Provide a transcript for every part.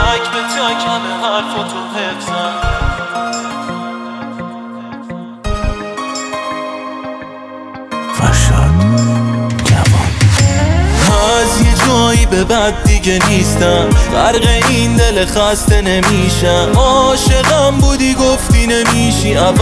تک به تک همه حرفاتو حفظم. از یه جایی به بعد دیگه نیستم، غرق این دل خسته نمیشم. عاشقم بودی گفتی نمیشی عوض،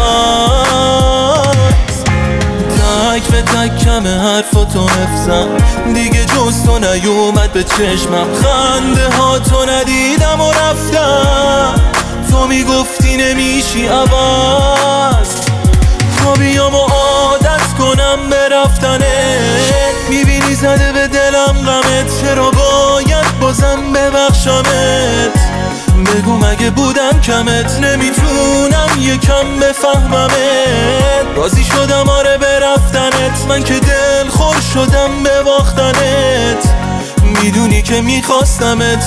تک به تک همه حرفاتو حفظم. دیگه جز تو نیومد به چشمم، خنده ها تو ندیدم و رفتم. تو میگفتی نمیشی عوض، تا بیام و عادت کنم به رفتنت. میبینی زده به دلم غمت، چرا باید بازم ببخشمت؟ بگو مگه بودم کمت؟ نمیتونم یکم بفهممت. راضی شدم آره به رفتنت، من که دل خور شدم به باختنت. میدونی که میخواستمت.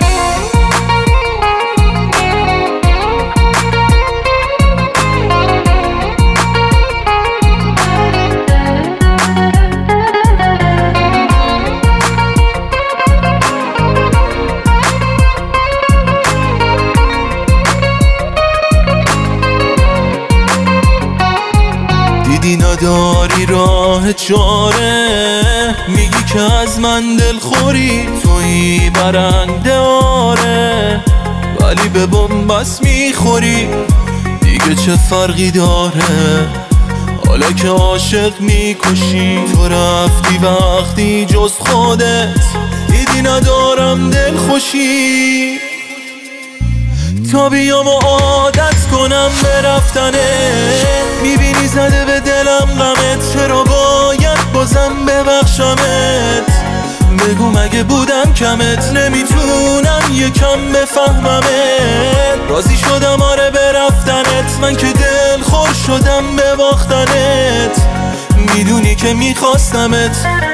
دیدی نداری راه چاره، میگی که از من دلخوری، تویی برنده آره، ولی به بنبست میخوری. دیگه چه فرقی داره حالا که عاشق میکشی؟ تو رفتی وقتی جز خودت دیدی ندارم دلخوشی. تا بیام و عادت کنم به رفتنت، میبینی زده به دلم غمت، چرا باید بازم ببخشمت؟ بگو مگه بودم کمت؟ نمیتونم یکم بفهممت. راضی شدم آره به رفتنت، من که دل خور شدم به باختنت. میدونی که میخواستمت.